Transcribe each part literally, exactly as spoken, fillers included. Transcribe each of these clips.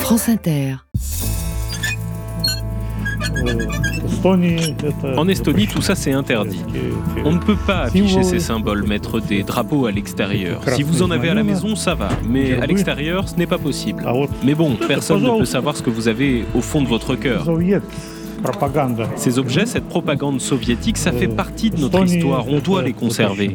France Inter. En Estonie, tout ça c'est interdit. On ne peut pas afficher ces symboles, mettre des drapeaux à l'extérieur. Si vous en avez à la maison, ça va, mais à l'extérieur, ce n'est pas possible. Mais bon, personne ne peut savoir ce que vous avez au fond de votre cœur. Ces objets, cette propagande soviétique, ça fait partie de notre histoire, on doit les conserver.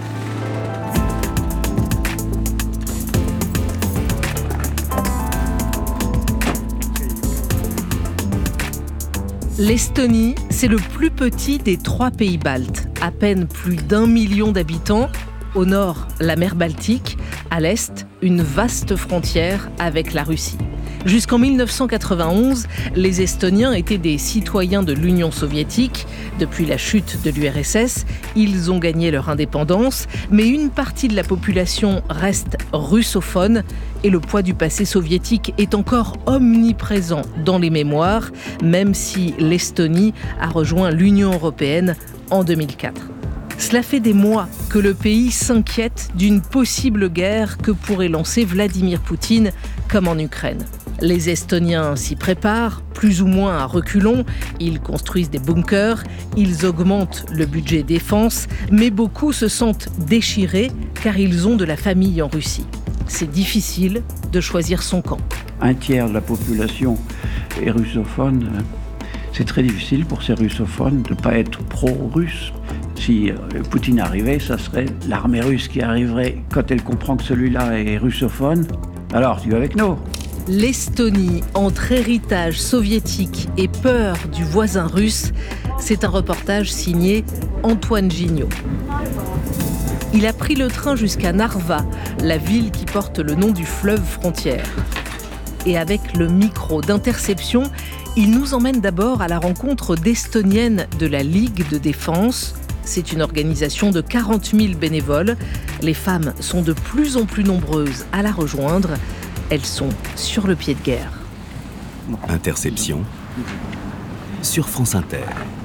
L'Estonie, c'est le plus petit des trois pays baltes, à peine plus d'un million d'habitants. Au nord, la mer Baltique, à l'est, une vaste frontière avec la Russie. Jusqu'en mille neuf cent quatre-vingt-onze, les Estoniens étaient des citoyens de l'Union soviétique. Depuis la chute de l'U R S S, ils ont gagné leur indépendance, mais une partie de la population reste russophone et le poids du passé soviétique est encore omniprésent dans les mémoires, même si l'Estonie a rejoint l'Union européenne en deux mille quatre. Cela fait des mois que le pays s'inquiète d'une possible guerre que pourrait lancer Vladimir Poutine, comme en Ukraine. Les Estoniens s'y préparent, plus ou moins à reculons. Ils construisent des bunkers, ils augmentent le budget défense, mais beaucoup se sentent déchirés car ils ont de la famille en Russie. C'est difficile de choisir son camp. Un tiers de la population est russophone. C'est très difficile pour ces russophones de ne pas être pro-russe. Si Poutine arrivait, ça serait l'armée russe qui arriverait. Quand elle comprend que celui-là est russophone, alors tu es avec nous. L'Estonie entre héritage soviétique et peur du voisin russe, c'est un reportage signé Antoine Gignot. Il a pris le train jusqu'à Narva, la ville qui porte le nom du fleuve frontière. Et avec le micro d'Interception, il nous emmène d'abord à la rencontre d'Estoniennes de la Ligue de défense. C'est une organisation de quarante mille bénévoles. Les femmes sont de plus en plus nombreuses à la rejoindre. Elles sont sur le pied de guerre. Interception sur France Inter.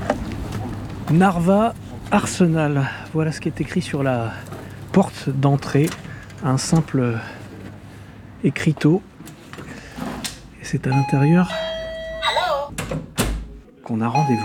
Narva Arsenal. Voilà ce qui est écrit sur la porte d'entrée. Un simple écriteau. Et c'est à l'intérieur qu'on a rendez-vous.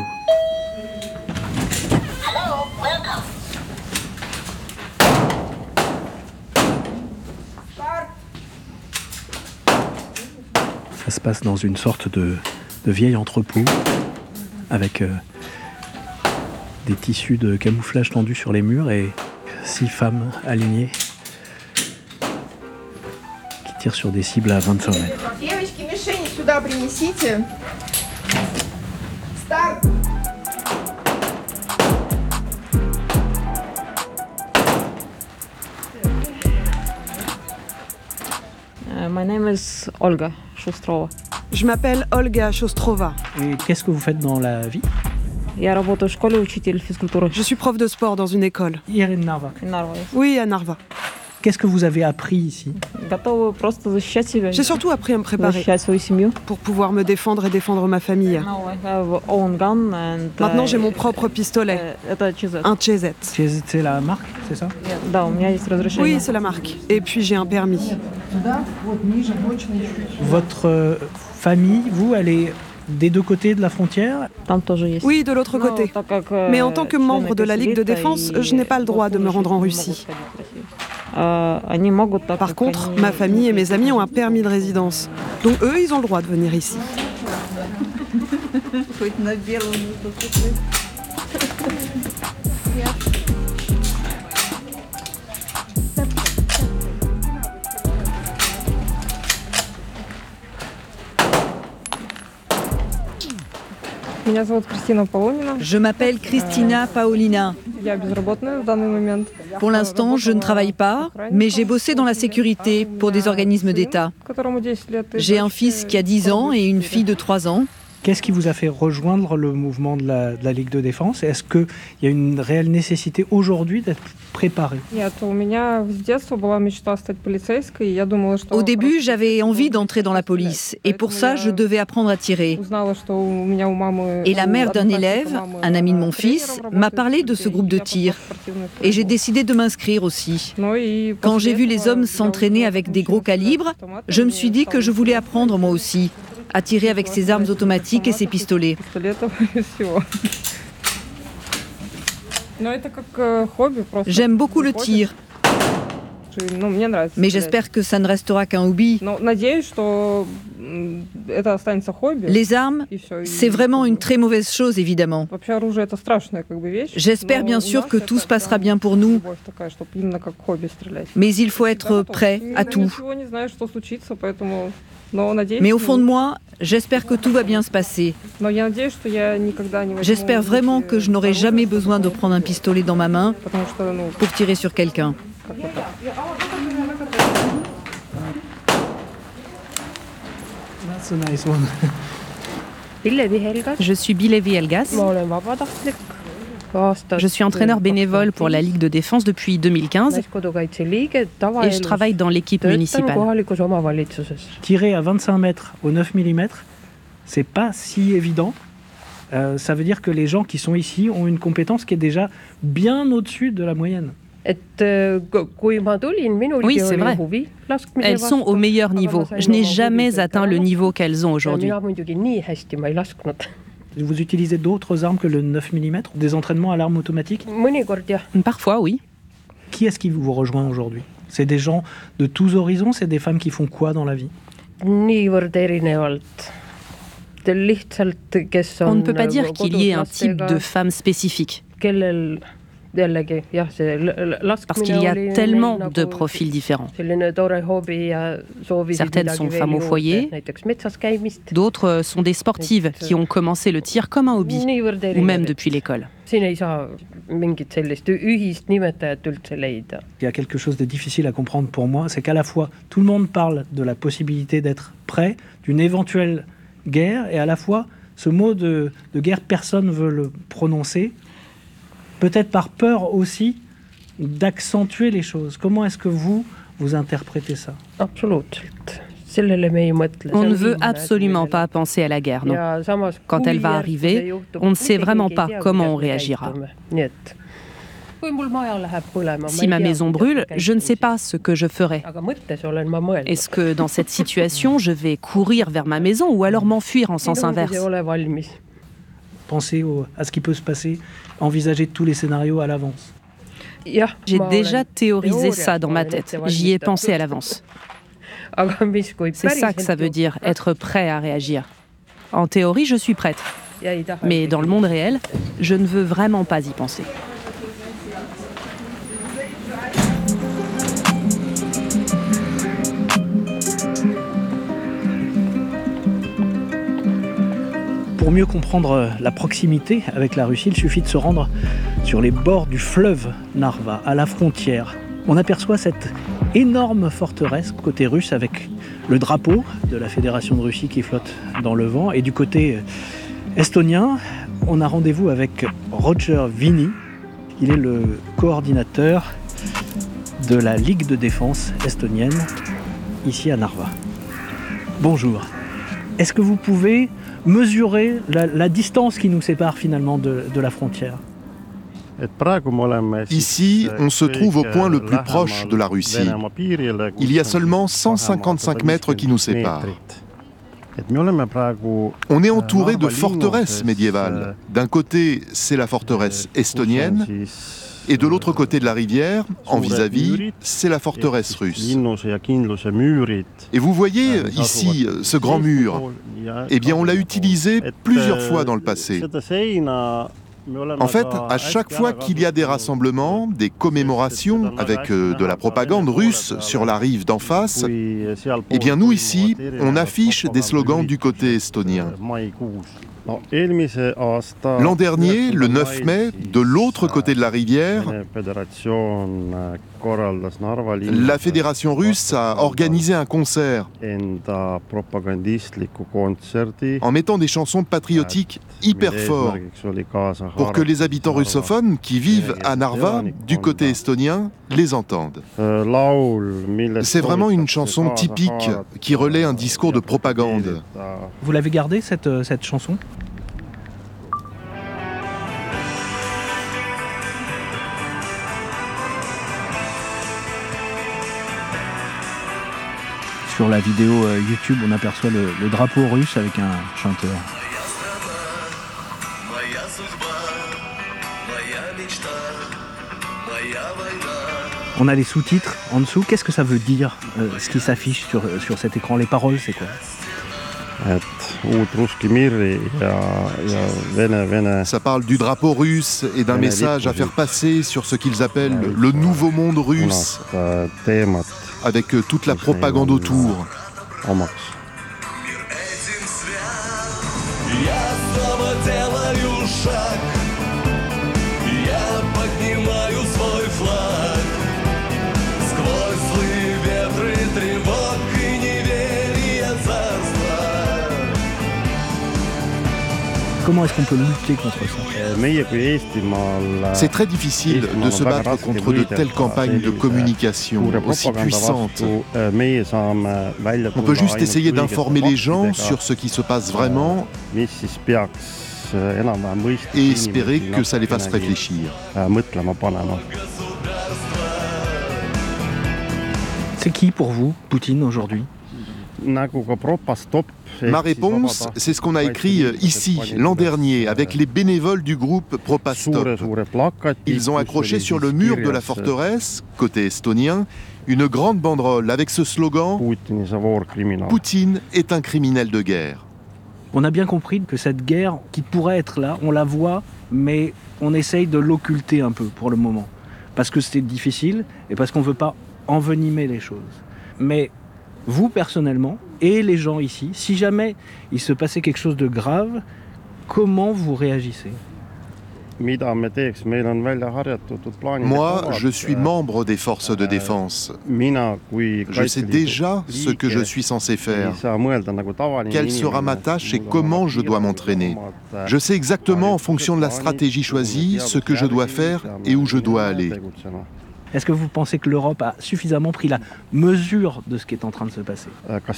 Ça se passe dans une sorte de, de vieil entrepôt avec euh, des tissus de camouflage tendus sur les murs et six femmes alignées qui tirent sur des cibles à vingt-cinq mètres. My name is Olga Shostrova. Je m'appelle Olga Shostrova. Et qu'est-ce que vous faites dans la vie ? Je suis prof de sport dans une école. Hier à Narva. Oui, à Narva. Qu'est-ce que vous avez appris ici ? J'ai surtout appris à me préparer pour pouvoir me défendre et défendre ma famille. Maintenant, j'ai mon propre pistolet, un Chezet. Chezet, c'est la marque, c'est ça ? Oui, c'est la marque. Et puis j'ai un permis. Votre famille, vous, elle est des deux côtés de la frontière ? Oui, de l'autre côté. Mais en tant que membre de la Ligue de défense, je n'ai pas le droit de me rendre en Russie. Par contre, ma famille et mes amis ont un permis de résidence. Donc eux, ils ont le droit de venir ici. Je m'appelle Kristina Paolina. Pour l'instant, je ne travaille pas, mais j'ai bossé dans la sécurité pour des organismes d'État. J'ai un fils qui a dix ans et une fille de trois ans. Qu'est-ce qui vous a fait rejoindre le mouvement de la, de la Ligue de défense? Est-ce qu'il y a une réelle nécessité aujourd'hui d'être préparé? Au début, j'avais envie d'entrer dans la police et pour ça, je devais apprendre à tirer. Et la mère d'un élève, un ami de mon fils, m'a parlé de ce groupe de tir et j'ai décidé de m'inscrire aussi. Quand j'ai vu les hommes s'entraîner avec des gros calibres, je me suis dit que je voulais apprendre moi aussi à tirer avec ses armes automatiques et ses pistolets. J'aime beaucoup le tir, mais j'espère que ça ne restera qu'un hobby. Les armes, c'est vraiment une très mauvaise chose, évidemment. J'espère bien sûr que tout se passera bien pour nous, mais il faut être prêt à tout. Mais au fond de moi, j'espère que tout va bien se passer. J'espère vraiment que je n'aurai jamais besoin de prendre un pistolet dans ma main pour tirer sur quelqu'un. Je suis Bilevi Helgas. Je suis entraîneur bénévole pour la Ligue de défense depuis deux mille quinze et je travaille dans l'équipe municipale. Tirer à vingt-cinq mètres au neuf millimètres, c'est pas si évident. Euh, ça veut dire que les gens qui sont ici ont une compétence qui est déjà bien au-dessus de la moyenne. Oui, c'est vrai. Elles sont au meilleur niveau. Je n'ai jamais atteint le niveau qu'elles ont aujourd'hui. Vous utilisez d'autres armes que le neuf millimètres? Des entraînements à l'arme automatique? Parfois, oui. Qui est-ce qui vous rejoint aujourd'hui? C'est des gens de tous horizons? C'est des femmes qui font quoi dans la vie? On ne peut pas dire qu'il y ait un type de femme spécifique. Parce qu'il y a tellement de profils différents. Certaines sont femmes au foyer, d'autres sont des sportives qui ont commencé le tir comme un hobby, ou même depuis l'école. Il y a quelque chose de difficile à comprendre pour moi, c'est qu'à la fois tout le monde parle de la possibilité d'être prêt, d'une éventuelle guerre, et à la fois ce mot de, de guerre, personne ne veut le prononcer. Peut-être par peur aussi d'accentuer les choses. Comment est-ce que vous, vous interprétez ça? On ne veut absolument pas penser à la guerre, non. Quand elle va arriver, on ne sait vraiment pas comment on réagira. Si ma maison brûle, je ne sais pas ce que je ferai. Est-ce que dans cette situation, je vais courir vers ma maison ou alors m'enfuir en sens inverse? Penser au, à ce qui peut se passer, envisager tous les scénarios à l'avance. J'ai déjà théorisé ça dans ma tête. J'y ai pensé à l'avance. C'est ça que ça veut dire, être prêt à réagir. En théorie, je suis prête. Mais dans le monde réel, je ne veux vraiment pas y penser. Pour mieux comprendre la proximité avec la Russie, il suffit de se rendre sur les bords du fleuve Narva, à la frontière. On aperçoit cette énorme forteresse côté russe avec le drapeau de la Fédération de Russie qui flotte dans le vent. Et du côté estonien, on a rendez-vous avec Roger Vini. Il est le coordinateur de la Ligue de défense estonienne ici à Narva. Bonjour. Est-ce que vous pouvez mesurer la, la distance qui nous sépare finalement de, de la frontière? Ici, on se trouve au point le plus proche de la Russie. Il y a seulement cent cinquante-cinq mètres qui nous séparent. On est entouré de forteresses médiévales. D'un côté, c'est la forteresse estonienne, et de l'autre côté de la rivière, en vis-à-vis, c'est la forteresse russe. Et vous voyez ici ce grand mur, eh bien on l'a utilisé plusieurs fois dans le passé. En fait, à chaque fois qu'il y a des rassemblements, des commémorations avec euh, de la propagande russe sur la rive d'en face, eh bien nous ici, on affiche des slogans du côté estonien. L'an dernier, le neuf mai, de l'autre côté de la rivière, La fédération russe a organisé un concert en mettant des chansons patriotiques hyper fortes pour que les habitants russophones qui vivent à Narva, du côté estonien, les entendent. C'est vraiment une chanson typique qui relaie un discours de propagande. Vous l'avez gardée, cette, cette chanson ? Sur la vidéo euh, YouTube, on aperçoit le, le drapeau russe avec un chanteur. On a les sous-titres en dessous. Qu'est-ce que ça veut dire, euh, ce qui s'affiche sur, sur cet écran? Les paroles, c'est quoi? Ça parle du drapeau russe et d'un message à faire passer sur ce qu'ils appellent le nouveau monde russe, avec toute la propagande autour. Comment est-ce qu'on peut lutter contre ça? C'est très difficile de se battre contre de telles campagnes de communication aussi puissantes. On peut juste essayer d'informer les gens sur ce qui se passe vraiment et espérer que ça les fasse réfléchir. C'est qui pour vous, Poutine, aujourd'hui? Ma réponse, c'est ce qu'on a écrit ici, l'an dernier, avec les bénévoles du groupe Propastop. Ils ont accroché sur le mur de la forteresse, côté estonien, une grande banderole avec ce slogan « Poutine est un criminel de guerre ». On a bien compris que cette guerre qui pourrait être là, on la voit, mais on essaye de l'occulter un peu pour le moment. Parce que c'est difficile et parce qu'on ne veut pas envenimer les choses. Mais vous, personnellement, et les gens ici, si jamais il se passait quelque chose de grave, comment vous réagissez? Moi, je suis membre des forces de défense. Je sais déjà ce que je suis censé faire, quelle sera ma tâche et comment je dois m'entraîner. Je sais exactement, en fonction de la stratégie choisie, ce que je dois faire et où je dois aller. Est-ce que vous pensez que l'Europe a suffisamment pris la mesure de ce qui est en train de se passer?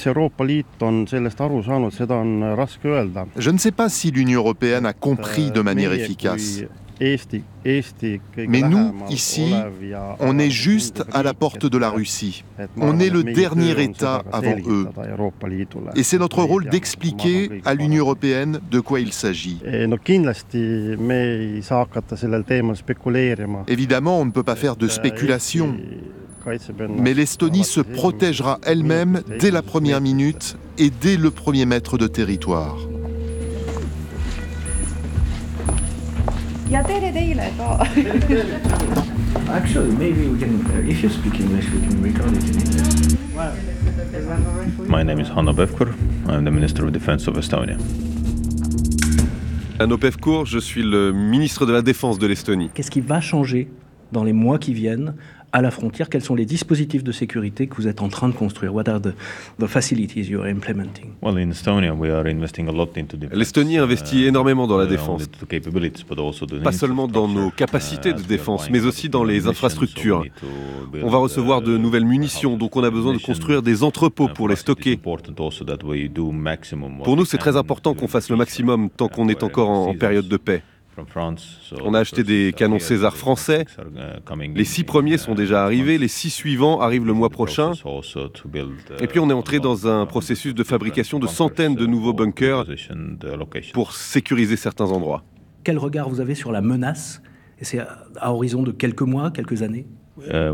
Je ne sais pas si l'Union européenne a compris de manière efficace. Mais nous, ici, on est juste à la porte de la Russie. On est le dernier État avant eux. Et c'est notre rôle d'expliquer à l'Union européenne de quoi il s'agit. Évidemment, on ne peut pas faire de spéculation. Mais l'Estonie se protégera elle-même dès la première minute et dès le premier mètre de territoire. Ja tere teile ka. Actually, maybe we can, if you speak English, we can record it in English. My name is Hanno Pevkur. I'm the Minister of Defense of Estonia. Hanno Pevkur, je suis le ministre de la Défense de l'Estonie. Qu'est-ce qui va changer dans les mois qui viennent à la frontière? Quels sont les dispositifs de sécurité que vous êtes en train de construire? What are the, the facilities you are implementing? Well, in Estonia, we are investing a lot into defense. L'Estonie investit énormément dans la défense, pas seulement dans nos capacités de défense, mais aussi dans les infrastructures. On va recevoir de nouvelles munitions, donc on a besoin de construire des entrepôts pour les stocker. Pour nous, c'est très important qu'on fasse le maximum tant qu'on est encore en période de paix. On a acheté des canons César français. Les six premiers sont déjà arrivés, les six suivants arrivent le mois prochain. Et puis on est entré dans un processus de fabrication de centaines de nouveaux bunkers pour sécuriser certains endroits. Quel regard vous avez sur la menace? Et c'est à horizon de quelques mois, quelques années? Il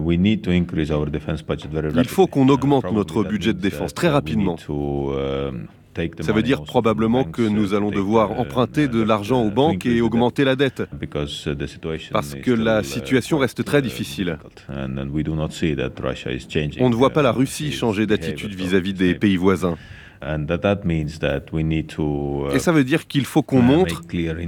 faut qu'on augmente notre budget de défense très rapidement. Ça veut dire probablement que nous allons devoir emprunter de l'argent aux banques et augmenter la dette, parce que la situation reste très difficile. On ne voit pas la Russie changer d'attitude vis-à-vis des pays voisins. Et ça veut dire qu'il faut qu'on montre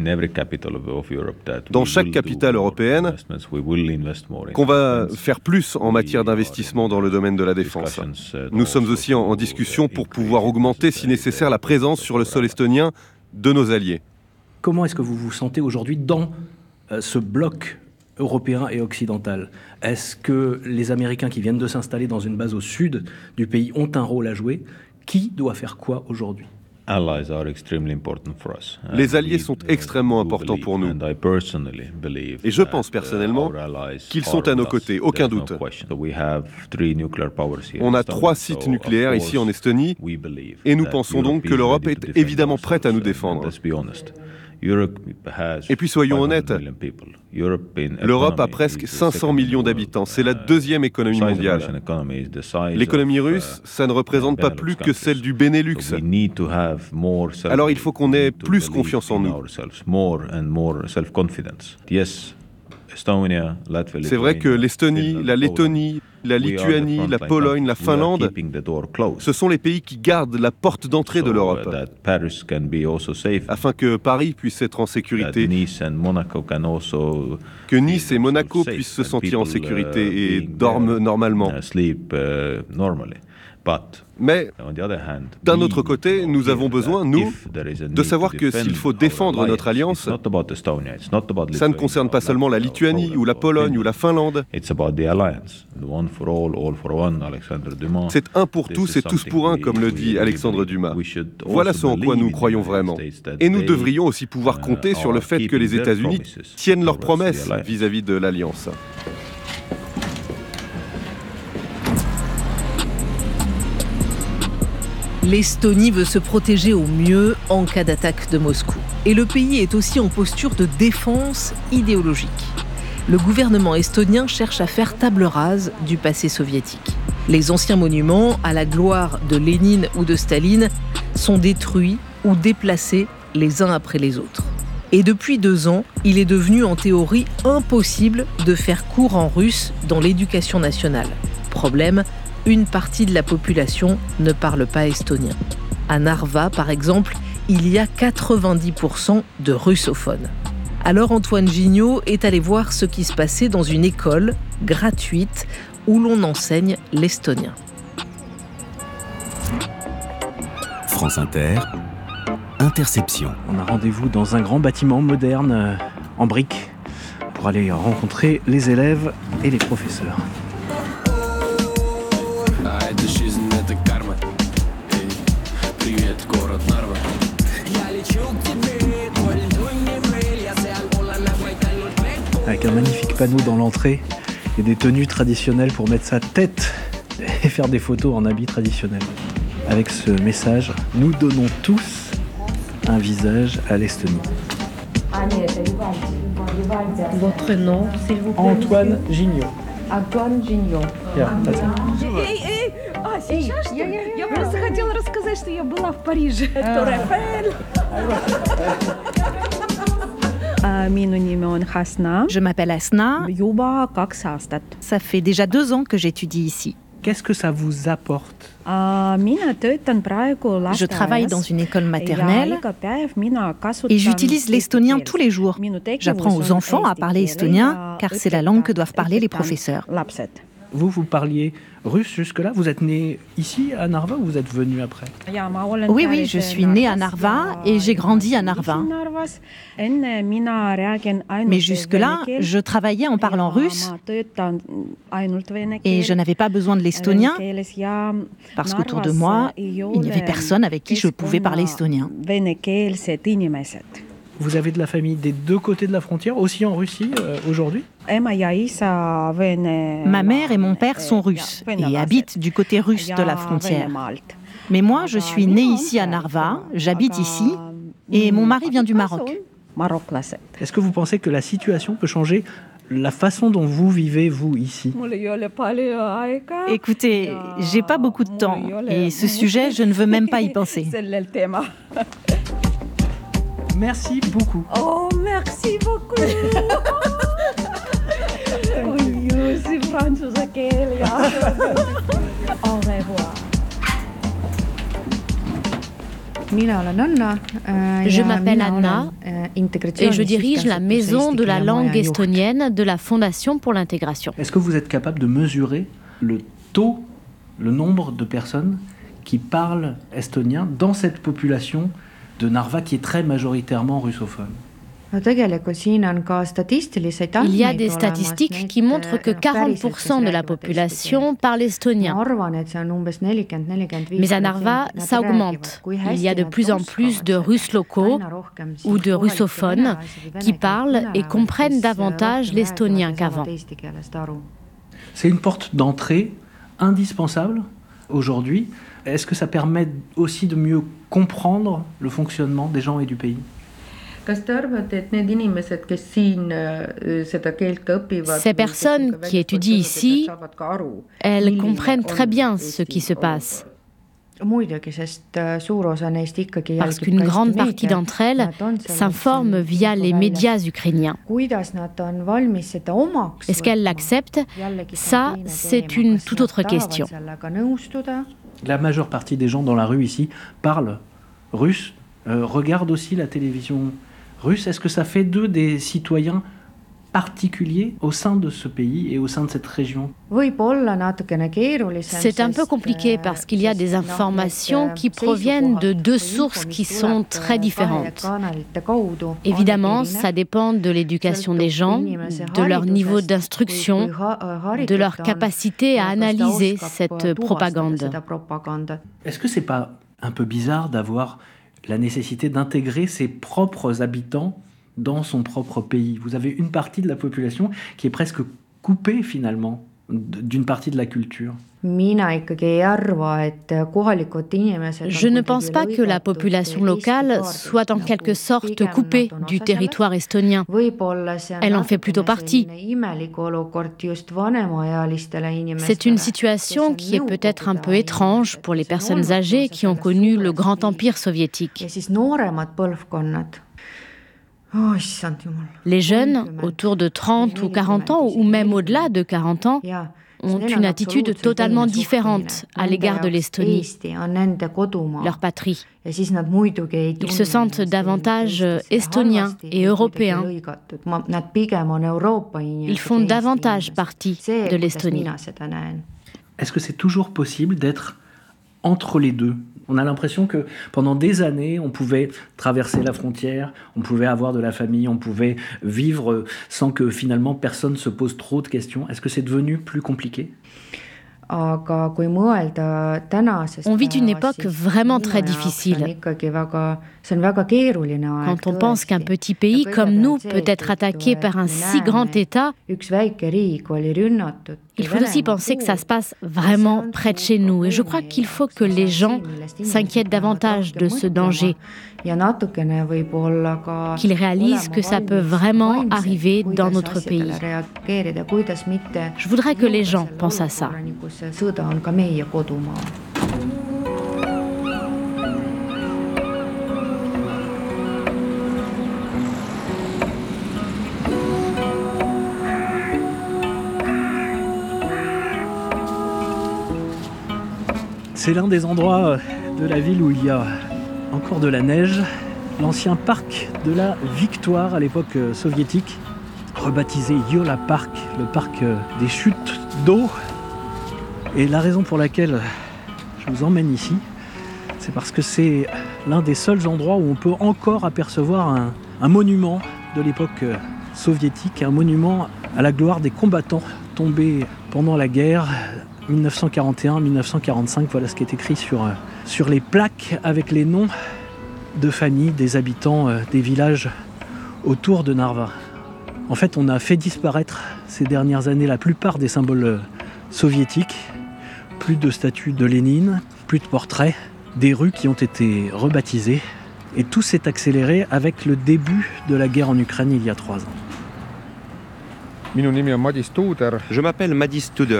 dans chaque capitale européenne qu'on va faire plus en matière d'investissement dans le domaine de la défense. Nous sommes aussi en, en discussion pour pouvoir augmenter, si nécessaire, la présence sur le sol estonien de nos alliés. Comment est-ce que vous vous sentez aujourd'hui dans euh, ce bloc européen et occidental? Est-ce que les Américains qui viennent de s'installer dans une base au sud du pays ont un rôle à jouer? Qui doit faire quoi aujourd'hui? Les alliés sont extrêmement importants pour nous. Et je pense personnellement qu'ils sont à nos côtés, aucun doute. On a trois sites nucléaires ici en Estonie et nous pensons donc que l'Europe est évidemment prête à nous défendre. Et puis soyons honnêtes, l'Europe a presque cinq cents millions d'habitants, c'est la deuxième économie mondiale. L'économie russe, ça ne représente pas plus que celle du Benelux. Alors il faut qu'on ait plus confiance en nous. C'est vrai que l'Estonie, la Lettonie, la Lituanie, la Pologne, la Finlande, ce sont les pays qui gardent la porte d'entrée de l'Europe, afin que Paris puisse être en sécurité, que Nice et Monaco puissent se sentir en sécurité et dorment normalement. Mais, d'un autre côté, nous avons besoin, nous, de savoir que s'il faut défendre notre alliance, ça ne concerne pas seulement la Lituanie, ou la Pologne, ou la Finlande. C'est un pour tous et tous pour un, comme le dit Alexandre Dumas. Voilà ce en quoi nous croyons vraiment. Et nous devrions aussi pouvoir compter sur le fait que les États-Unis tiennent leurs promesses vis-à-vis de l'Alliance. L'Estonie veut se protéger au mieux en cas d'attaque de Moscou. Et le pays est aussi en posture de défense idéologique. Le gouvernement estonien cherche à faire table rase du passé soviétique. Les anciens monuments à la gloire de Lénine ou de Staline sont détruits ou déplacés les uns après les autres. Et depuis deux ans, il est devenu en théorie impossible de faire cours en russe dans l'éducation nationale. Problème, une partie de la population ne parle pas estonien. À Narva, par exemple, il y a quatre-vingt-dix pour cent de russophones. Alors Antoine Gignot est allé voir ce qui se passait dans une école gratuite où l'on enseigne l'estonien. France Inter, Interception. On a rendez-vous dans un grand bâtiment moderne euh, en briques pour aller rencontrer les élèves et les professeurs. Avec un magnifique panneau dans l'entrée et des tenues traditionnelles pour mettre sa tête et faire des photos en habits traditionnels. Avec ce message, nous donnons tous un visage à l'Estonie. Votre nom, s'il vous plaît? Antoine Gignot. Antoine Gignot. Yeah, that's it. Эй, эй! А, сейчас что ли? Я просто хотела рассказать, что я была в Париже. Тор Эйфель. Je m'appelle Asna. Ça fait déjà deux ans que j'étudie ici. Qu'est-ce que ça vous apporte? Je travaille dans une école maternelle et j'utilise l'estonien tous les jours. J'apprends aux enfants à parler estonien car c'est la langue que doivent parler les professeurs. Vous, vous parliez russe jusque-là? Vous êtes né ici à Narva ou vous êtes venu après? Oui, oui, je suis née à Narva et j'ai grandi à Narva. Mais jusque-là, je travaillais en parlant russe et je n'avais pas besoin de l'estonien parce qu'autour de moi, il n'y avait personne avec qui je pouvais parler estonien. Vous avez de la famille des deux côtés de la frontière, aussi en Russie euh, aujourd'hui? Ma mère et mon père sont russes et habitent du côté russe de la frontière. Mais moi, je suis née ici à Narva, j'habite ici et mon mari vient du Maroc. Est-ce que vous pensez que la situation peut changer la façon dont vous vivez, vous, ici? Écoutez, j'ai pas beaucoup de temps et ce sujet, je ne veux même pas y penser. Merci beaucoup. Oh, merci beaucoup. Au revoir. Je m'appelle Anna et je dirige la maison de la langue estonienne de la Fondation pour l'intégration. Est-ce que vous êtes capable de mesurer le taux, le nombre de personnes qui parlent estonien dans cette population de Narva qui est très majoritairement russophone? Il y a des statistiques qui montrent que quarante pour cent de la population parle estonien. Mais à Narva, ça augmente. Il y a de plus en plus de Russes locaux ou de russophones qui parlent et comprennent davantage l'estonien qu'avant. C'est une porte d'entrée indispensable aujourd'hui. Est-ce que ça permet aussi de mieux comprendre le fonctionnement des gens et du pays ? Ces personnes qui étudient ici, elles comprennent très bien ce qui se passe. Parce qu'une grande partie d'entre elles s'informent via les médias ukrainiens. Est-ce qu'elles l'acceptent ? Ça, c'est une toute autre question. La majeure partie des gens dans la rue ici parlent russe, euh, regardent aussi la télévision russe. Est-ce que ça fait d'eux des citoyens particuliers au sein de ce pays et au sein de cette région ? C'est un peu compliqué parce qu'il y a des informations qui proviennent de deux sources qui sont très différentes. Évidemment, ça dépend de l'éducation des gens, de leur niveau d'instruction, de leur capacité à analyser cette propagande. Est-ce que c'est pas un peu bizarre d'avoir la nécessité d'intégrer ses propres habitants dans son propre pays? Vous avez une partie de la population qui est presque coupée finalement d'une partie de la culture. Je ne pense pas que la population locale soit en quelque sorte coupée du territoire estonien. Elle en fait plutôt partie. C'est une situation qui est peut-être un peu étrange pour les personnes âgées qui ont connu le grand empire soviétique. Les jeunes, autour de trente ou quarante ans, ou même au-delà de quarante ans, ont une attitude totalement différente à l'égard de l'Estonie, leur patrie. Ils se sentent davantage estoniens et européens. Ils font davantage partie de l'Estonie. Est-ce que c'est toujours possible d'être entre les deux ? On a l'impression que pendant des années, on pouvait traverser la frontière, on pouvait avoir de la famille, on pouvait vivre sans que finalement personne se pose trop de questions. Est-ce que c'est devenu plus compliqué ? On vit une époque vraiment très difficile. Quand on pense qu'un petit pays comme nous peut être attaqué par un si grand État, il faut aussi penser que ça se passe vraiment près de chez nous. Et je crois qu'il faut que les gens s'inquiètent davantage de ce danger, qu'ils réalisent que ça peut vraiment arriver dans notre pays. Je voudrais que les gens pensent à ça. C'est l'un des endroits de la ville où il y a encore de la neige. L'ancien parc de la Victoire à l'époque soviétique, rebaptisé Yola Park, le parc des chutes d'eau. Et la raison pour laquelle je vous emmène ici, c'est parce que c'est l'un des seuls endroits où on peut encore apercevoir un, un monument de l'époque soviétique, un monument à la gloire des combattants tombés pendant la guerre mille neuf cent quarante et un mille neuf cent quarante-cinq. Voilà ce qui est écrit sur, sur les plaques avec les noms de familles des habitants des villages autour de Narva. En fait, on a fait disparaître ces dernières années la plupart des symboles soviétiques. Plus de statues de Lénine, plus de portraits, des rues qui ont été rebaptisées. Et tout s'est accéléré avec le début de la guerre en Ukraine il y a trois ans. Je m'appelle Madis Studer.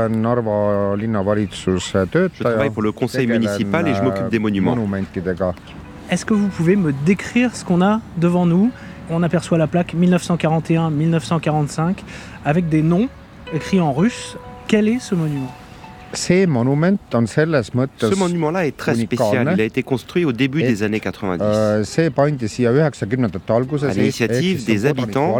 Je travaille pour le conseil municipal et je m'occupe des monuments. Est-ce que vous pouvez me décrire ce qu'on a devant nous ? On aperçoit la plaque mille neuf cent quarante et un mille neuf cent quarante-cinq avec des noms écrits en russe. Quel est ce monument ? Ce monument-là est très spécial. Il a été construit au début des années quatre-vingt-dix. À l'initiative des habitants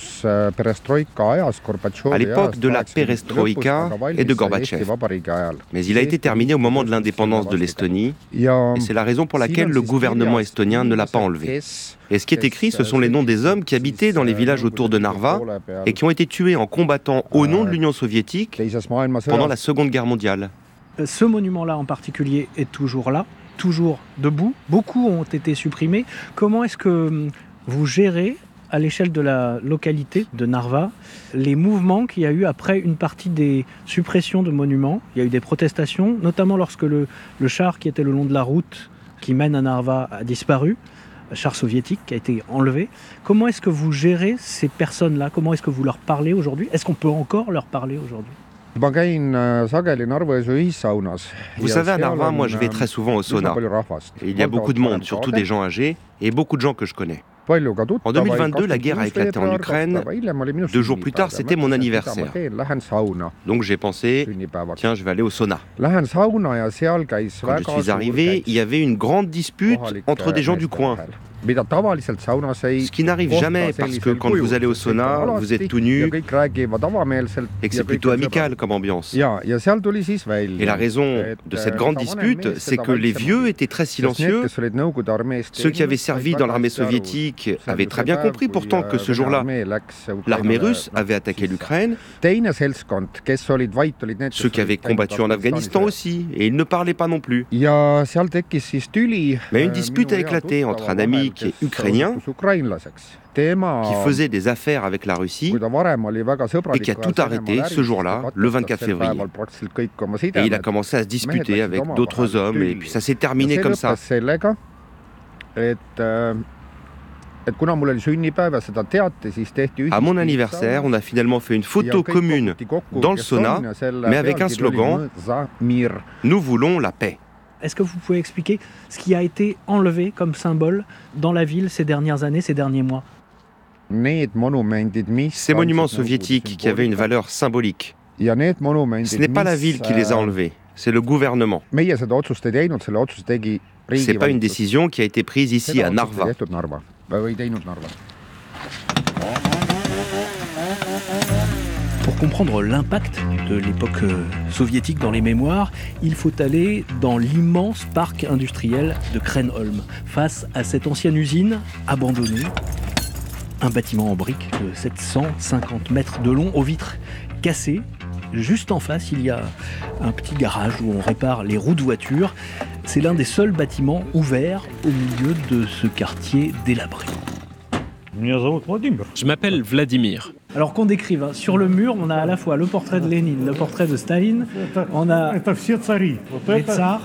à l'époque de la perestroïka et de Gorbatchev. Mais il a été terminé au moment de l'indépendance de l'Estonie et c'est la raison pour laquelle le gouvernement estonien ne l'a pas enlevé. Et ce qui est écrit, ce sont les noms des hommes qui habitaient dans les villages autour de Narva et qui ont été tués en combattant au nom de l'Union soviétique pendant la Seconde Guerre mondiale. Ce monument-là en particulier est toujours là, toujours debout. Beaucoup ont été supprimés. Comment est-ce que vous gérez, à l'échelle de la localité de Narva, les mouvements qu'il y a eu après une partie des suppressions de monuments? Il y a eu des protestations, notamment lorsque le, le char qui était le long de la route qui mène à Narva a disparu. Char soviétique qui a été enlevé. Comment est-ce que vous gérez ces personnes-là? Comment est-ce que vous leur parlez aujourd'hui? Est-ce qu'on peut encore leur parler aujourd'hui? Vous savez, à Narva, moi je vais très souvent au sauna. Et il y a beaucoup de monde, surtout des gens âgés, et beaucoup de gens que je connais. En deux mille vingt-deux, la guerre a éclaté en Ukraine. Deux jours plus tard, c'était mon anniversaire. Donc j'ai pensé, tiens, je vais aller au sauna. Quand je suis arrivé, il y avait une grande dispute entre des gens du coin. Ce qui n'arrive jamais, parce que quand vous allez au sauna, vous êtes tout nu et que c'est plutôt amical comme ambiance. Et la raison de cette grande dispute, c'est que les vieux étaient très silencieux. Ceux qui avaient servi dans l'armée soviétique avaient très bien compris pourtant que ce jour-là, l'armée russe avait attaqué l'Ukraine. Ceux qui avaient combattu en Afghanistan aussi, et ils ne parlaient pas non plus. Mais une dispute a éclaté entre un ami qui est ukrainien, qui faisait des affaires avec la Russie et qui a tout arrêté ce jour-là, le vingt-quatre février. Et il a commencé à se disputer avec d'autres hommes et puis ça s'est terminé comme ça. À mon anniversaire, on a finalement fait une photo commune dans le sauna, mais avec un slogan « Nous voulons la paix ». Est-ce que vous pouvez expliquer ce qui a été enlevé comme symbole dans la ville ces dernières années, ces derniers mois? Ces monuments soviétiques qui avaient une valeur symbolique, ce n'est pas la ville qui les a enlevés, c'est le gouvernement. Ce n'est pas une décision qui a été prise ici à Narva. Pour comprendre l'impact de l'époque soviétique dans les mémoires, il faut aller dans l'immense parc industriel de Kränholm, face à cette ancienne usine abandonnée. Un bâtiment en briques de sept cent cinquante mètres de long, aux vitres cassées. Juste en face, il y a un petit garage où on répare les roues de voiture. C'est l'un des seuls bâtiments ouverts au milieu de ce quartier délabré. Je m'appelle Vladimir. Alors qu'on décrive, hein, sur le mur, on a à la fois le portrait de Lénine, le portrait de Staline, on a les tsars.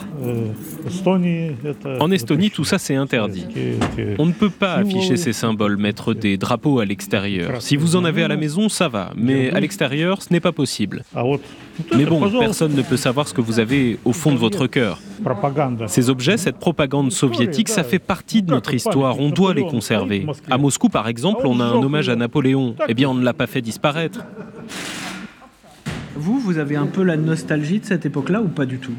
En Estonie, tout ça c'est interdit. On ne peut pas afficher ces symboles, mettre des drapeaux à l'extérieur. Si vous en avez à la maison, ça va, mais à l'extérieur, ce n'est pas possible. Mais bon, personne ne peut savoir ce que vous avez au fond de votre cœur. Ces objets, cette propagande soviétique, ça fait partie de notre histoire, on doit les conserver. À Moscou, par exemple, on a un hommage à Napoléon. Eh bien, on ne l'a pas fait disparaître. Vous, vous avez un peu la nostalgie de cette époque-là ou pas du tout?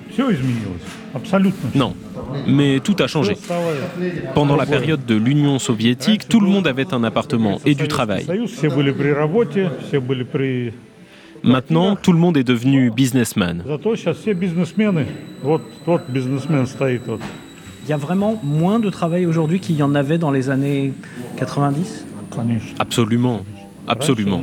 Non, mais tout a changé. Pendant la période de l'Union soviétique, tout le monde avait un appartement et du travail. Maintenant, tout le monde est devenu businessman. Il y a vraiment moins de travail aujourd'hui qu'il y en avait dans les années quatre-vingt-dix? Absolument, absolument.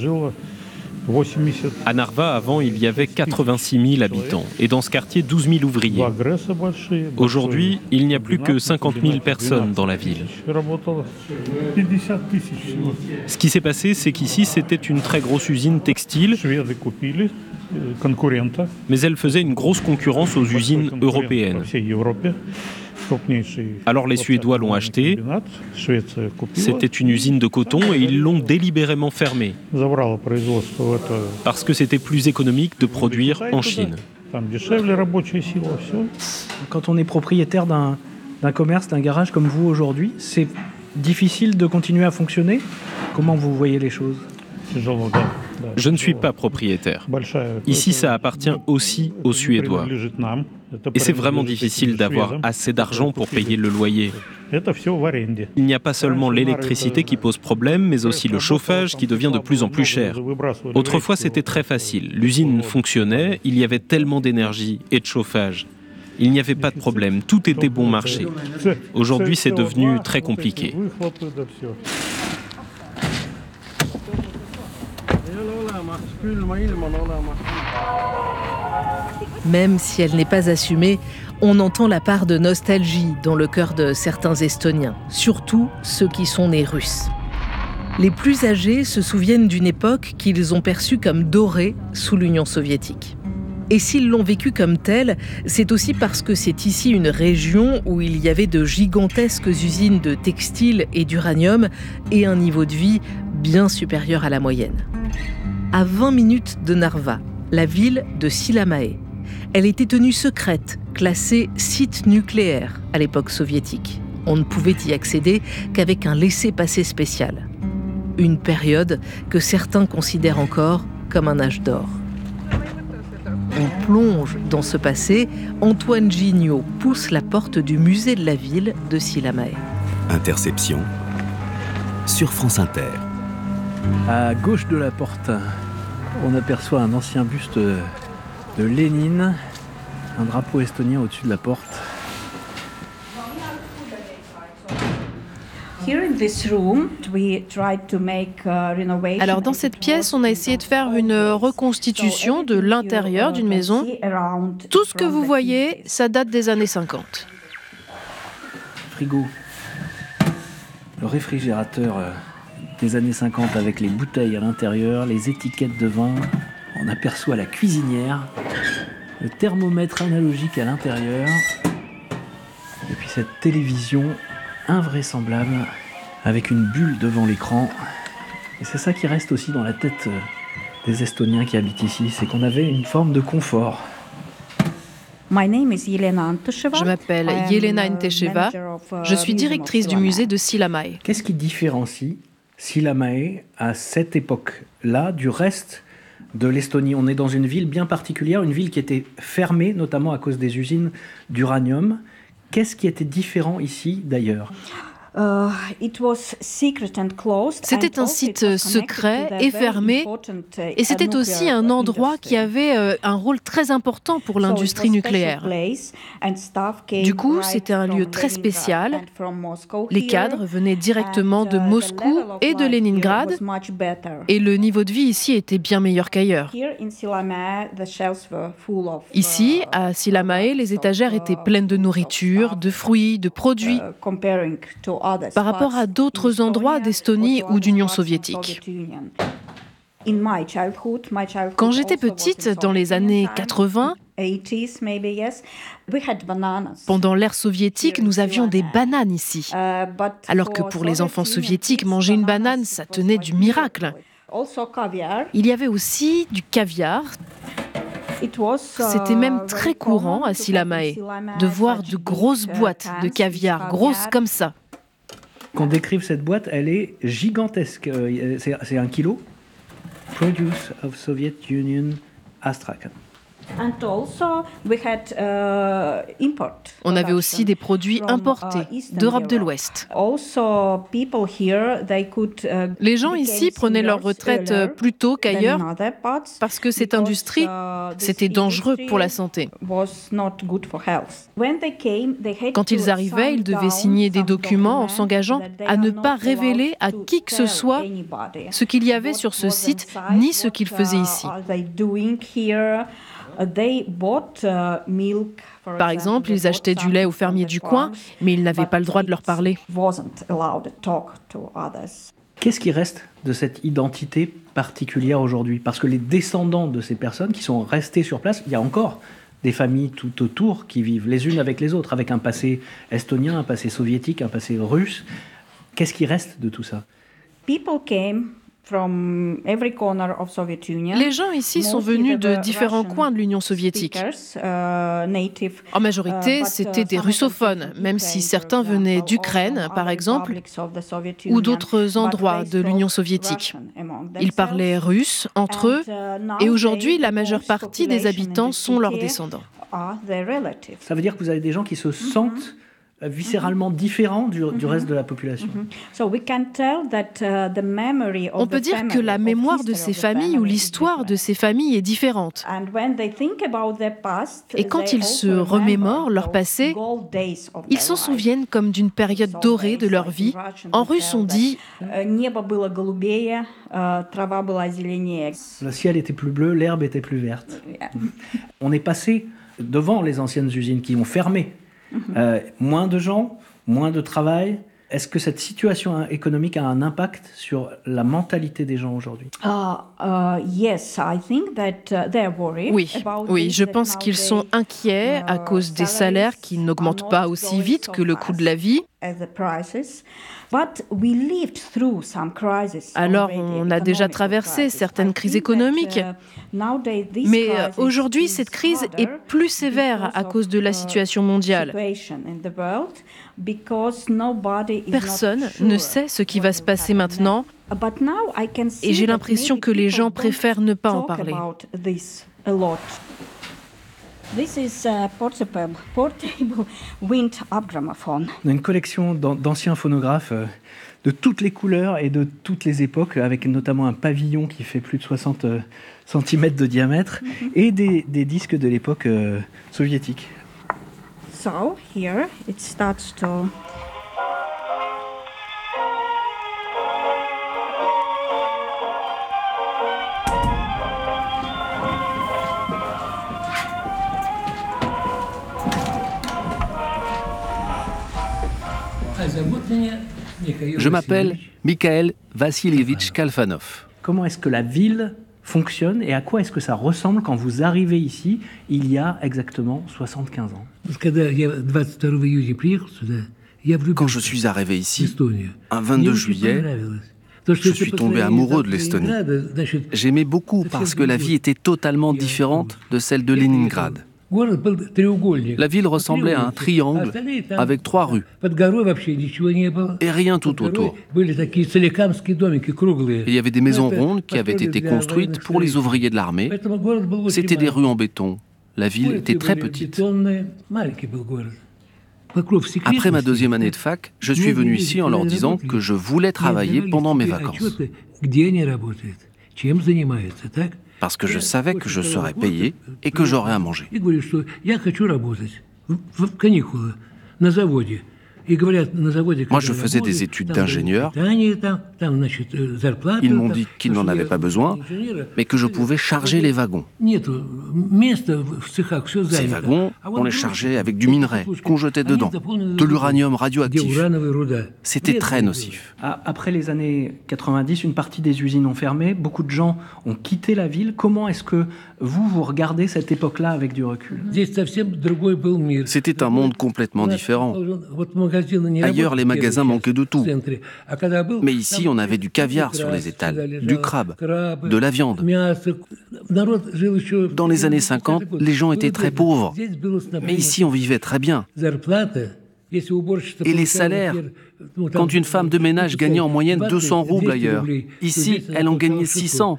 À Narva, avant, il y avait quatre-vingt-six mille habitants et dans ce quartier, douze mille ouvriers. Aujourd'hui, il n'y a plus que cinquante mille personnes dans la ville. Ce qui s'est passé, c'est qu'ici, c'était une très grosse usine textile, mais elle faisait une grosse concurrence aux usines européennes. Alors les Suédois l'ont acheté, c'était une usine de coton et ils l'ont délibérément fermée, parce que c'était plus économique de produire en Chine. Quand on est propriétaire d'un, d'un commerce, d'un garage comme vous aujourd'hui, c'est difficile de continuer à fonctionner? Comment vous voyez les choses? Je ne suis pas propriétaire. Ici, ça appartient aussi aux Suédois. Et c'est vraiment difficile d'avoir assez d'argent pour payer le loyer. Il n'y a pas seulement l'électricité qui pose problème, mais aussi le chauffage qui devient de plus en plus cher. Autrefois, c'était très facile. L'usine fonctionnait, il y avait tellement d'énergie et de chauffage. Il n'y avait pas de problème, tout était bon marché. Aujourd'hui, c'est devenu très compliqué. Même si elle n'est pas assumée, on entend la part de nostalgie dans le cœur de certains Estoniens, surtout ceux qui sont nés russes. Les plus âgés se souviennent d'une époque qu'ils ont perçue comme dorée sous l'Union soviétique. Et s'ils l'ont vécue comme telle, c'est aussi parce que c'est ici une région où il y avait de gigantesques usines de textiles et d'uranium et un niveau de vie bien supérieur à la moyenne. À vingt minutes de Narva, la ville de Sillamäe. Elle était tenue secrète, classée site nucléaire à l'époque soviétique. On ne pouvait y accéder qu'avec un laissez-passer spécial. Une période que certains considèrent encore comme un âge d'or. On plonge dans ce passé. Antoine Gignot pousse la porte du musée de la ville de Sillamäe. Interception sur France Inter. À gauche de la porte, on aperçoit un ancien buste de Lénine, un drapeau estonien au-dessus de la porte. Alors dans cette pièce, on a essayé de faire une reconstitution de l'intérieur d'une maison. Tout ce que vous voyez, ça date des années cinquante. Frigo, le réfrigérateur des années cinquante avec les bouteilles à l'intérieur, les étiquettes de vin. On aperçoit la cuisinière, le thermomètre analogique à l'intérieur, et puis cette télévision invraisemblable avec une bulle devant l'écran. Et c'est ça qui reste aussi dans la tête des Estoniens qui habitent ici, c'est qu'on avait une forme de confort. Je m'appelle Yelena Antesheva, je suis directrice du musée de Sillamäe. Qu'est-ce qui différencie Sillamäe à cette époque-là du reste de l'Estonie? On est dans une ville bien particulière, une ville qui était fermée, notamment à cause des usines d'uranium. Qu'est-ce qui était différent ici, d'ailleurs ? C'était un site secret et fermé, et c'était aussi un endroit qui avait un rôle très important pour l'industrie nucléaire. Du coup, c'était un lieu très spécial. Les cadres venaient directement de Moscou et de Leningrad, et le niveau de vie ici était bien meilleur qu'ailleurs. Ici, à Sillamäe, les étagères étaient pleines de nourriture, de fruits, de produits, par rapport à d'autres endroits d'Estonie ou d'Union soviétique. Quand j'étais petite, dans les années quatre-vingts, pendant l'ère soviétique, nous avions des bananes ici. Alors que pour les enfants soviétiques, manger une banane, ça tenait du miracle. Il y avait aussi du caviar. C'était même très courant à Sillamäe de voir de grosses boîtes de caviar, grosses comme ça. Qu'on décrive cette boîte, elle est gigantesque. C'est, c'est un kilo. Produce of Soviet Union Astrakhan. On avait aussi des produits importés d'Europe de l'Ouest. Les gens ici prenaient leur retraite plus tôt qu'ailleurs parce que cette industrie, c'était dangereux pour la santé. Quand ils arrivaient, ils devaient signer des documents en s'engageant à ne pas révéler à qui que ce soit ce qu'il y avait sur ce site, ni ce qu'ils faisaient ici. Par exemple, ils achetaient du lait aux fermiers du coin, mais ils n'avaient pas le droit de leur parler. Qu'est-ce qui reste de cette identité particulière aujourd'hui ? Parce que les descendants de ces personnes qui sont restées sur place, il y a encore des familles tout autour qui vivent les unes avec les autres, avec un passé estonien, un passé soviétique, un passé russe. Qu'est-ce qui reste de tout ça ? Les gens ici sont venus de différents coins de l'Union soviétique. En majorité, c'étaient des russophones, même si certains venaient d'Ukraine, par exemple, ou d'autres endroits de l'Union soviétique. Ils parlaient russe entre eux, et aujourd'hui, la majeure partie des habitants sont leurs descendants. Ça veut dire que vous avez des gens qui se sentent viscéralement différents du, du reste de la population. On peut dire que la mémoire de ces familles ou l'histoire de ces familles est différente. Et quand ils se remémorent leur passé, ils s'en souviennent comme d'une période dorée de leur vie. En russe, on dit « Le ciel était plus bleu, l'herbe était plus verte. » On est passé devant les anciennes usines qui ont fermé. Euh, moins de gens, moins de travail. Est-ce que cette situation économique a un impact sur la mentalité des gens aujourd'hui ? Oui, oui, je pense qu'ils sont inquiets à cause des salaires qui n'augmentent pas aussi vite que le coût de la vie. Alors, on a déjà traversé certaines crises économiques. Mais aujourd'hui, cette crise est plus sévère à cause de la situation mondiale. Personne ne sait ce qui va se passer maintenant. Et j'ai l'impression que les gens préfèrent ne pas en parler. On a une collection d'anciens phonographes de toutes les couleurs et de toutes les époques, avec notamment un pavillon qui fait plus de soixante centimètres de diamètre, mm-hmm. et des, des disques de l'époque euh, soviétique. So here it starts to Je m'appelle Mikhail Vassilievitch Kalfanov. Comment est-ce que la ville fonctionne et à quoi est-ce que ça ressemble quand vous arrivez ici, il y a exactement soixante-quinze ans? Quand je suis arrivé ici, un vingt-deux juillet, je suis tombé amoureux de l'Estonie. J'aimais beaucoup parce que la vie était totalement différente de celle de Leningrad. La ville ressemblait à un triangle avec trois rues et rien tout autour. Il y avait des maisons rondes qui avaient été construites pour les ouvriers de l'armée. C'était des rues en béton. La ville était très petite. Après ma deuxième année de fac, je suis venu ici en leur disant que je voulais travailler pendant mes vacances. Parce que je savais que je serais payé et que j'aurais à manger. Moi, je faisais des études d'ingénieur. Ils m'ont dit qu'ils n'en avaient pas besoin, mais que je pouvais charger les wagons. Ces wagons, on les chargeait avec du minerai qu'on jetait dedans, de l'uranium radioactif. C'était très nocif. Après les années quatre-vingt-dix, une partie des usines ont fermé, beaucoup de gens ont quitté la ville. Comment est-ce que vous, vous regardez cette époque-là avec du recul? C'était un monde complètement différent. Ailleurs, les magasins manquaient de tout. Mais ici, on avait du caviar sur les étals, du crabe, de la viande. Dans les années cinquante, les gens étaient très pauvres. Mais ici, on vivait très bien. Et les salaires, quand une femme de ménage gagnait en moyenne deux cents roubles ailleurs, ici, elle en gagnait six cents.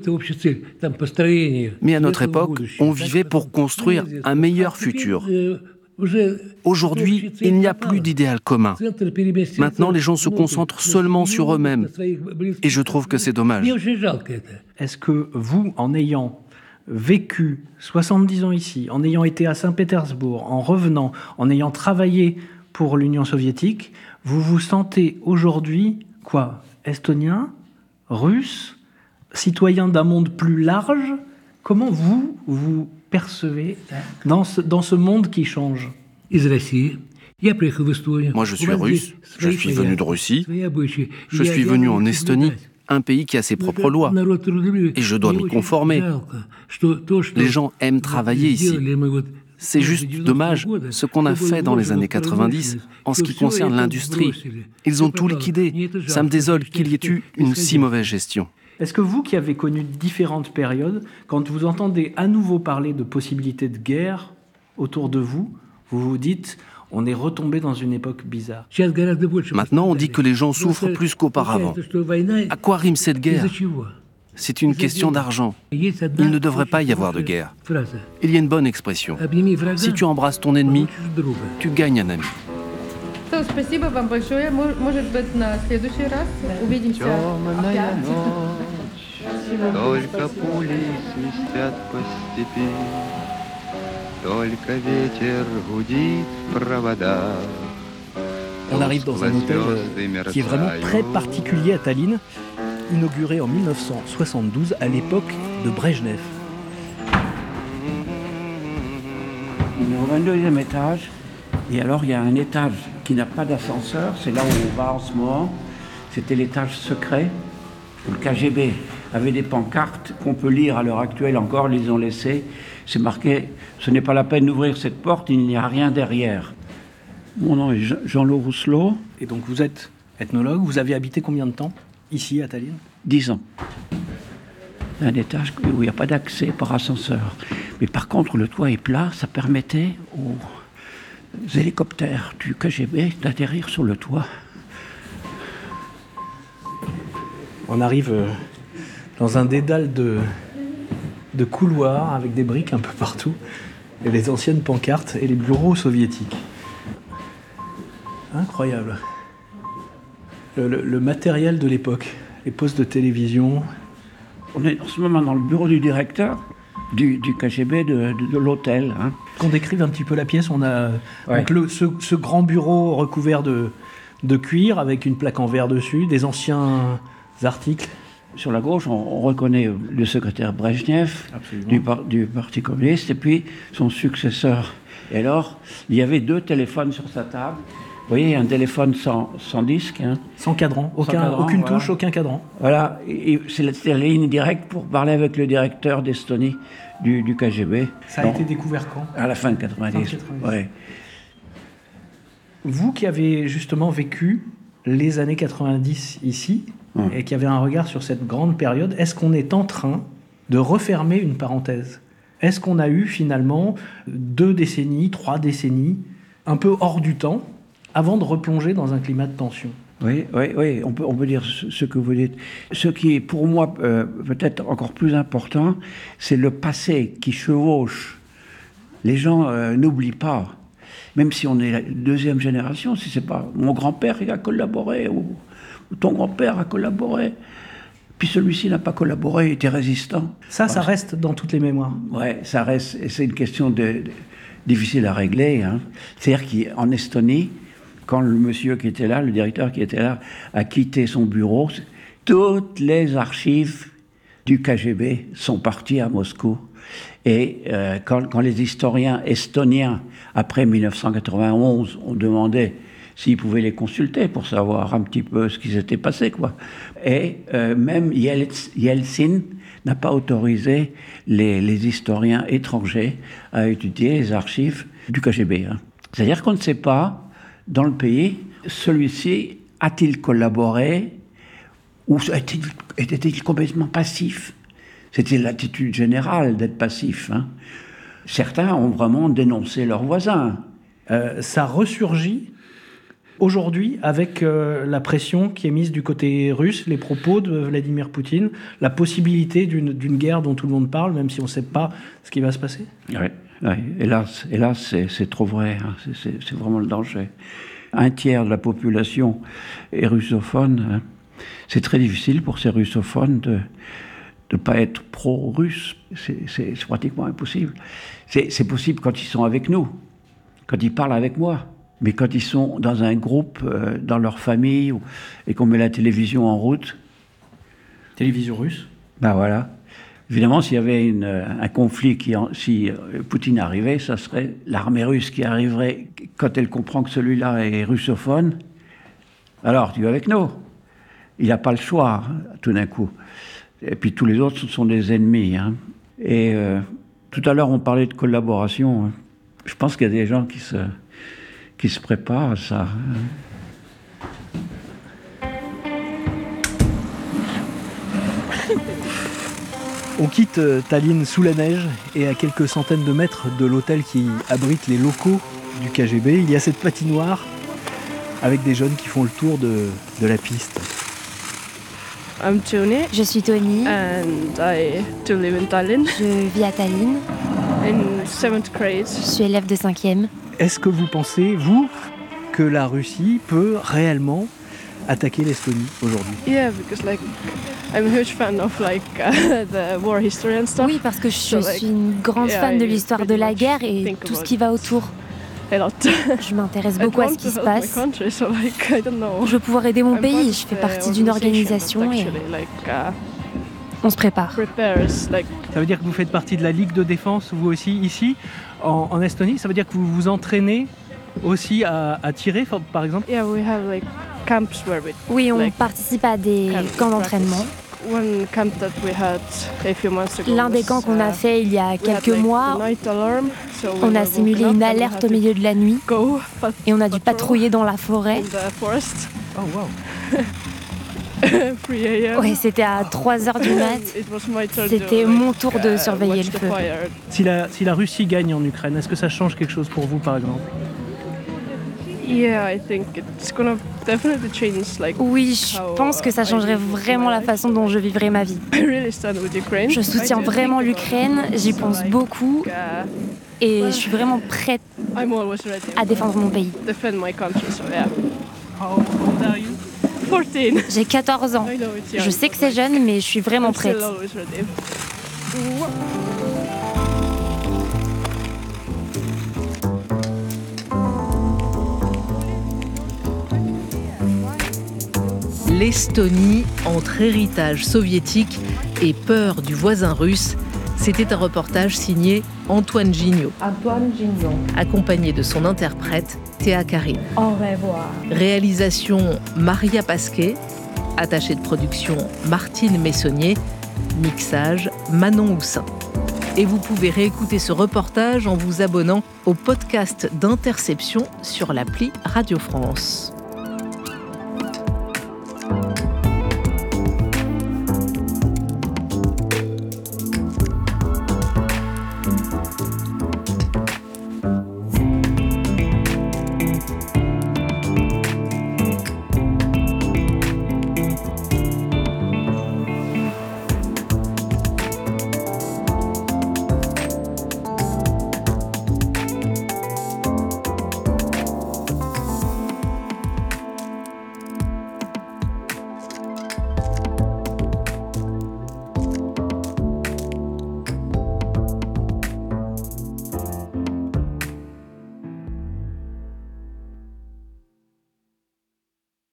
Mais à notre époque, on vivait pour construire un meilleur futur. Aujourd'hui, il n'y a plus d'idéal commun. Maintenant, les gens se concentrent seulement sur eux-mêmes. Et je trouve que c'est dommage. Est-ce que vous, en ayant vécu soixante-dix ans ici, en ayant été à Saint-Pétersbourg, en revenant, en ayant travaillé pour l'Union soviétique, vous vous sentez aujourd'hui, quoi, estonien, russe, citoyen d'un monde plus large? Comment vous, vous percevez dans ce, dans ce monde qui change? Moi, je suis russe, je suis venu de Russie, je suis venu en Estonie, un pays qui a ses propres lois, et je dois m'y conformer. Les gens aiment travailler ici. C'est juste dommage ce qu'on a fait dans les années quatre-vingt-dix en ce qui concerne l'industrie. Ils ont tout liquidé. Ça me désole qu'il y ait eu une si mauvaise gestion. Est-ce que vous qui avez connu différentes périodes, quand vous entendez à nouveau parler de possibilités de guerre autour de vous, vous vous dites on est retombé dans une époque bizarre? Maintenant, on dit que les gens souffrent plus qu'auparavant. À quoi rime cette guerre? C'est une question d'argent. Il ne devrait pas y avoir de guerre. Il y a une bonne expression. Si tu embrasses ton ennemi, tu gagnes un ami. Спасибо вам большое. Может быть, на следующий раз увидимся опять. Только пули свистят по степи, только ветер гудит в проводах. On arrive dans un hôtel qui est vraiment très particulier à Tallinn, inauguré en mille neuf cent soixante-douze à l'époque de Brejnev. On est au vingt-deuxième étage, et alors il y a un étage qui n'a pas d'ascenseur, c'est là où on va en ce moment. C'était l'étage secret, où le K G B avait des pancartes qu'on peut lire à l'heure actuelle encore, ils les ont laissées. C'est marqué « Ce n'est pas la peine d'ouvrir cette porte, il n'y a rien derrière ». Mon nom est Jean-Loup Rousselot. Et donc vous êtes ethnologue, vous avez habité combien de temps ici à Tallinn? Dix ans. Un étage où il n'y a pas d'accès par ascenseur. Mais par contre, le toit est plat, ça permettait aux hélicoptères du K G B d'atterrir sur le toit. On arrive dans un dédale de, de couloirs avec des briques un peu partout, et les anciennes pancartes et les bureaux soviétiques. Incroyable. Le, le, le matériel de l'époque, les postes de télévision. On est en ce moment dans le bureau du directeur du, du K G B de, de, de l'hôtel. Hein. Qu'on décrive un petit peu la pièce, on a ouais. donc le, ce, ce grand bureau recouvert de, de cuir avec une plaque en verre dessus, des anciens articles. Sur la gauche, on, on reconnaît le secrétaire Brejnev du, par, du Parti communiste et puis son successeur. Et alors, il y avait deux téléphones sur sa table. Vous voyez, un téléphone sans, sans disque. Hein. Sans cadran, aucun, sans cadran aucune voilà. touche, aucun cadran. Voilà, et, et c'est, la, c'est la ligne directe pour parler avec le directeur d'Estonie du, du K G B. Ça a Donc, été découvert quand? À la fin de quatre-vingt-dix. Ouais. Vous qui avez justement vécu les années quatre-vingt-dix ici, hum. et qui avez un regard sur cette grande période, est-ce qu'on est en train de refermer une parenthèse? Est-ce qu'on a eu finalement deux décennies, trois décennies, un peu hors du temps, avant de replonger dans un climat de tension? Oui, oui, oui, on peut, on peut dire ce que vous dites. Ce qui est pour moi euh, peut-être encore plus important, c'est le passé qui chevauche. Les gens euh, n'oublient pas, même si on est la deuxième génération, si c'est pas mon grand-père qui a collaboré, ou, ou ton grand-père a collaboré, puis celui-ci n'a pas collaboré, il était résistant. Ça, enfin, ça reste dans toutes les mémoires. Oui, ça reste, et c'est une question de, de, difficile à régler. Hein. C'est-à-dire qu'en Estonie, quand le monsieur qui était là, le directeur qui était là, a quitté son bureau, toutes les archives du K G B sont parties à Moscou. Et euh, quand, quand les historiens estoniens, après mille neuf cent quatre-vingt-onze, ont demandé s'ils pouvaient les consulter pour savoir un petit peu ce qui s'était passé, quoi. Et euh, même Yeltsin n'a pas autorisé les, les historiens étrangers à étudier les archives du K G B. Hein. C'est-à-dire qu'on ne sait pas, dans le pays, celui-ci a-t-il collaboré ou était-il, était-il complètement passif? C'était l'attitude générale d'être passif. Hein. Certains ont vraiment dénoncé leurs voisins. Euh, ça ressurgit aujourd'hui avec euh, la pression qui est mise du côté russe, les propos de Vladimir Poutine, la possibilité d'une, d'une guerre dont tout le monde parle, même si on ne sait pas ce qui va se passer. Oui. Oui, hélas, hélas c'est, c'est trop vrai, hein. c'est, c'est, c'est vraiment le danger. Un tiers de la population est russophone. Hein. C'est très difficile pour ces russophones de ne pas être pro-russe. C'est, c'est, c'est pratiquement impossible. C'est, c'est possible quand ils sont avec nous, quand ils parlent avec moi. Mais quand ils sont dans un groupe, euh, dans leur famille, ou, et qu'on met la télévision en route... Télévision russe? Ben voilà. Évidemment, s'il y avait une, un conflit, qui, si Poutine arrivait, ça serait l'armée russe qui arriverait. Quand elle comprend que celui-là est russophone, alors tu es avec nous. Il n'a pas le choix, hein, tout d'un coup. Et puis tous les autres sont des ennemis. Hein. Et euh, tout à l'heure, on parlait de collaboration. Hein. Je pense qu'il y a des gens qui se, qui se préparent à ça. On quitte Tallinn sous la neige et à quelques centaines de mètres de l'hôtel qui abrite les locaux du K G B, il y a cette patinoire avec des jeunes qui font le tour de, de la piste. Je suis Tony. And I do live in Tallinn. Je vis à Tallinn. In seventh grade. Je suis élève de cinquième. Est-ce que vous pensez, vous, que la Russie peut réellement attaquer l'Estonie aujourd'hui? Yeah, because like I'm a huge fan of like uh, the war history and stuff. Oui, parce que je so, suis like, une grande yeah, fan de l'histoire de la guerre et tout ce qui va autour. Je m'intéresse beaucoup à ce qui se passe. Country, so, like, I don't know. Je veux pouvoir aider mon I'm pays. part Je fais of partie the d'une organization, organisation but actually, et like, uh, on se prépare. prepares, like, Ça veut dire que vous faites partie de la Ligue de défense, vous aussi, ici, en, en Estonie. Ça veut dire que vous vous entraînez aussi à, à tirer, par exemple? yeah, we have, like, camps where we, Oui, on like, participe à des camps d'entraînement. One camp that we had a few months ago L'un des was, camps qu'on a uh, fait il y a we quelques had, like, mois, the night alarm, so we on a were simulé woken une up and we alerte had au to milieu de la nuit go pat- et on a dû patrol patrouiller dans la forêt. in the forest. Oh wow. three a m Ouais, c'était à trois heures du mat. It was my turn C'était to, mon like, tour de uh, surveiller watch le the feu. fire. Si la, si la Russie gagne en Ukraine, est-ce que ça change quelque chose pour vous, par exemple? Yeah, I think it's gonna definitely change, like, Oui, je how, pense que ça uh, I changerait live vraiment my la life. façon dont je vivrais ma vie. I really stand with Ukraine. Je I soutiens do vraiment think about l'Ukraine, it, j'y so, pense like, beaucoup uh, et je suis vraiment prête I'm always ready à défendre mon pays. to defend my country, so yeah. How old are you? fourteen. J'ai quatorze ans. I know it's young, Je sais que but, c'est like, jeune, mais je suis vraiment I'm still prête. always ready. L'Estonie entre héritage soviétique et peur du voisin russe, c'était un reportage signé Antoine Gignot, Antoine Gignot. accompagné de son interprète Théa Karine. Au revoir. Réalisation Maria Pasquet, attachée de production Martine Messonnier, mixage Manon Houssin. Et vous pouvez réécouter ce reportage en vous abonnant au podcast d'Interception sur l'appli Radio France.